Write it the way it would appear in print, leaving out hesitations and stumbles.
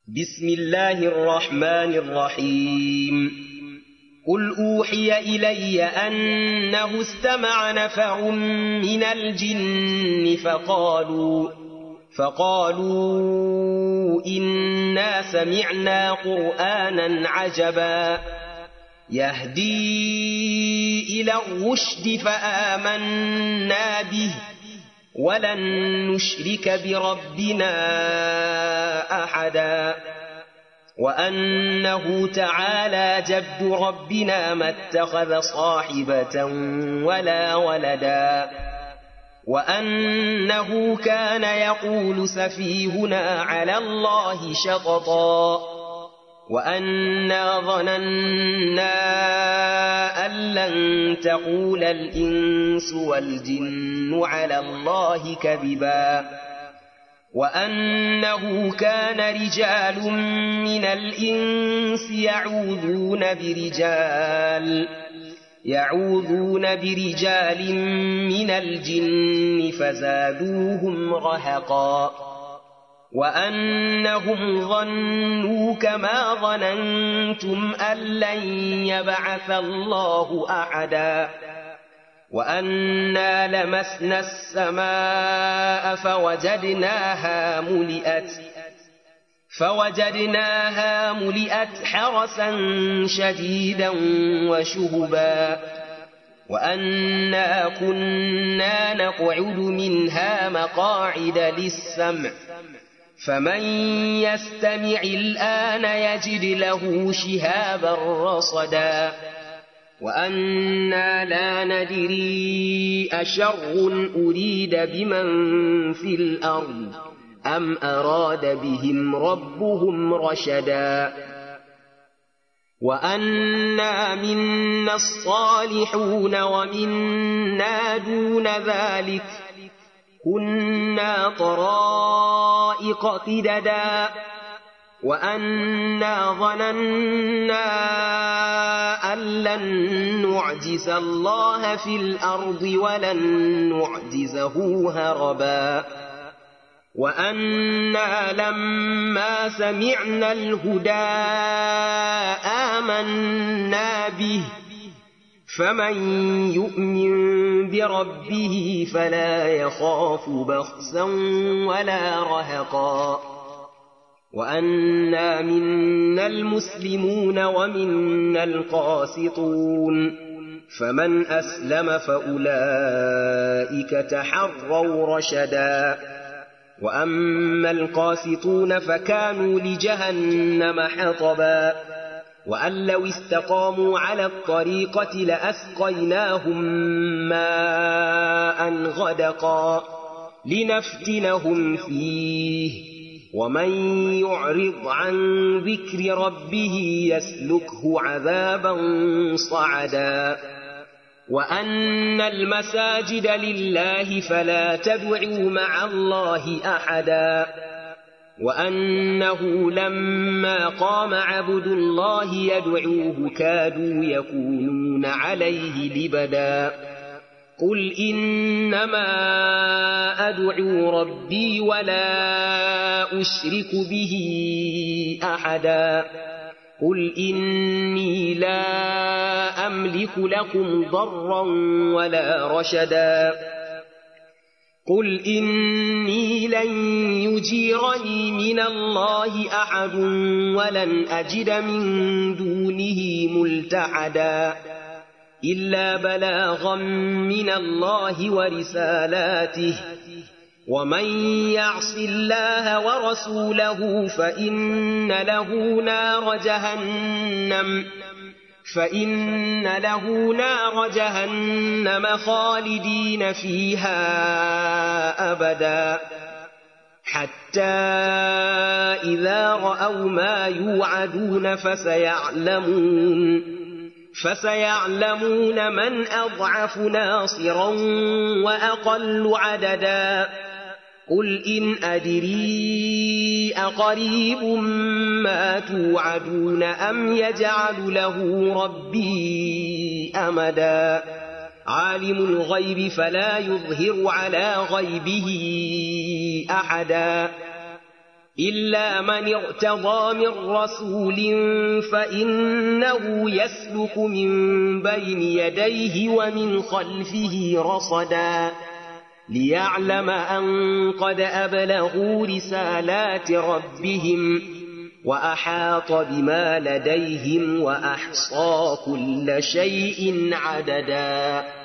بسم الله الرحمن الرحيم قل أوحي إلي أنه استمع نفر من الجن فقالوا إنا سمعنا قرآنا عجبا يهدي إلى الرشد فآمنا به ولن نشرك بربنا أحدا وأنه تعالى جد ربنا ما اتخذ صاحبة ولا ولدا وأنه كان يقول سفيهنا على الله شططا وأنا ظننا أن لن تقول الإنس والجن على الله كذبا وأنه كان رجال من الإنس يعوذون برجال من الجن فزادوهم رهقا وأنهم ظنوا كما ظننتم أن لن يبعث الله أحدا وأنا لمسنا السماء فوجدناها ملئت حرسا شديدا وشهبا وأنا كنا نقعد منها مقاعد للسمع فمن يستمع الآن يجد له شهابا رصدا وأنا لا ندري أشر أريد بمن في الأرض أم أراد بهم ربهم رشدا وأنا منا الصالحون ومنا دون ذلك كنا طرائق قددا وأنا ظننا أن لن نعجز الله في الأرض ولن نعجزه هربا وأنا لما سمعنا الهدى آمنا به فمن يؤمن بربه فلا يخاف بخسا ولا رهقا وأنا منا المسلمون ومنا القاسطون فمن أسلم فأولئك تحروا رشدا وأما القاسطون فكانوا لجهنم حطبا وأن لو استقاموا على الطريقة لأسقيناهم ماء غدقا لنفتنهم فيه ومن يعرض عن ذكر ربه يسلكه عذابا صعدا وأن المساجد لله فلا تدعوا مع الله أحدا وأنه لما قام عبد الله يدعوه كادوا يكونون عليه لبدا قل إنما أدعو ربي ولا أشرك به أحدا قل إني لا أملك لكم ضرا ولا رشدا قل إني لن يجيرني من الله أحد ولن أجد من دونه ملتحدا إلا بلاغا من الله ورسالاته ومن يعص الله ورسوله فإن له نار جهنم خالدين فيها أبدا حتى إذا رأوا ما يوعدون فسيعلمون من أضعف ناصرا وأقل عددا قل إن أدري أقريب ما توعدون أم يجعل له ربي أمدا عالم الغيب فلا يظهر على غيبه أحدا إلا من ارتضى من رسول فإنه يسلك من بين يديه ومن خلفه رصدا ليعلم أن قد أبلغوا رسالات ربهم وأحاط بما لديهم وأحصى كل شيء عددا